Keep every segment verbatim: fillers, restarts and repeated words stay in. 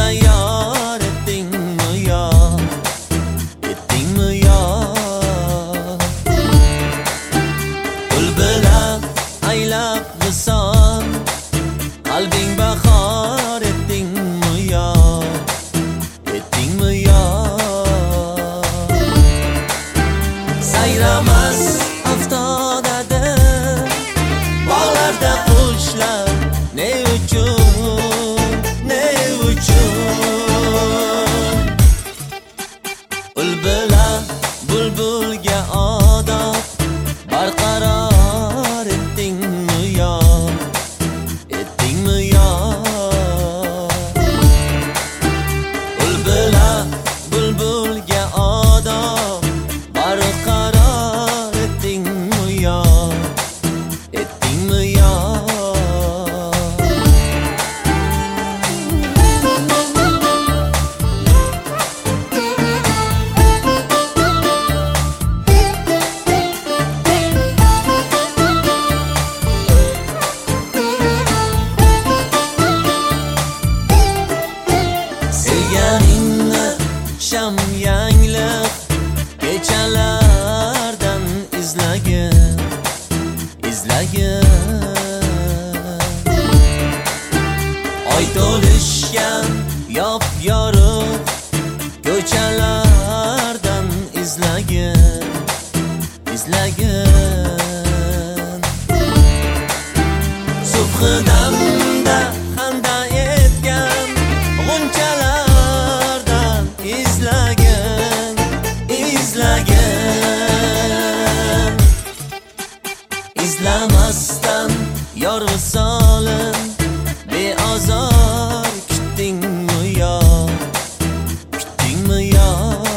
tayyor etdingmi yo, etdingmi yo? Gul bilan aylab visol, qalbing bahor etdingmi yo, etdingmi yo? Sayramas aftodadir bog'larda qushlar, ne uchun, ne uchun? Ul bilan bulbulga odob barqaror etdingmi yo, etdingmi yo? Ul bilan bulbulga odob barqaror etdingmi yo, etdingmi yo? Sevganingni sham yanglib kechalardan izlagin, izlagin. Oy to'lishgan yop-yorug' ko'chalardan izlagin, izlagin. Subhidamda xanda etgan g'unchalardan izlagin, izlagin. İzlamasdan yor visolin beozor kutdingmi yo, kutdingmi yo?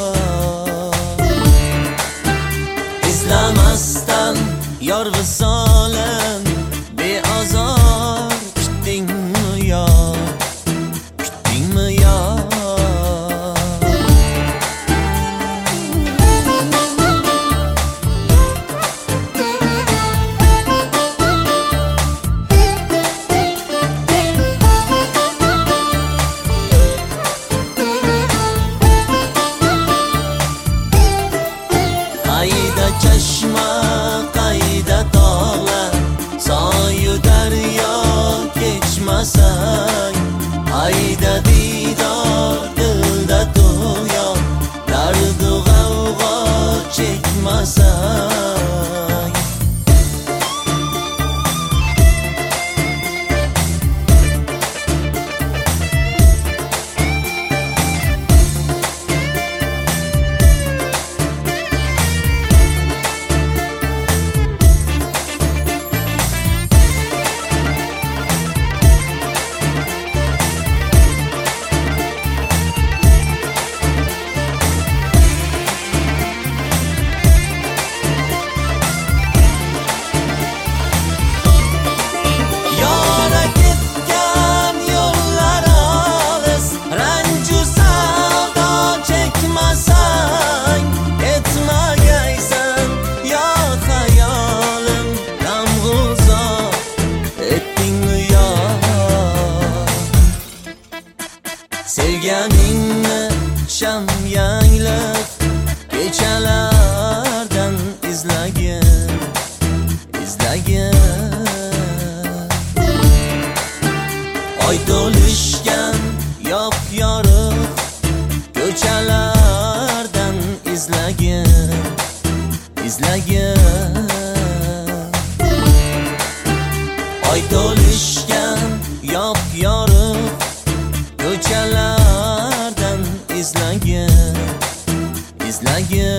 İzlamasdan yor visolin beozor kutdingmi yo, kutdingmi yo? Qayda chashma, qayda tog'lar, soyu daryo kechmasang, qayda diydor, dilda tug'yon, dardu g'avg'o chekmasang. Yo'la ketgan yo'llar olis, ranju savdo chekmasang, etmagaysan yo xayolim namg'uzor etdingmi yo? Sevganingni sham yanglib kechalardan izlagin, izlagin. Oy to'lishgan yop-yorug' ko'chalardan izlagin, izlagin. Oy to'lishgan yop-yorug' ko'chalardan izlagin, izlagin.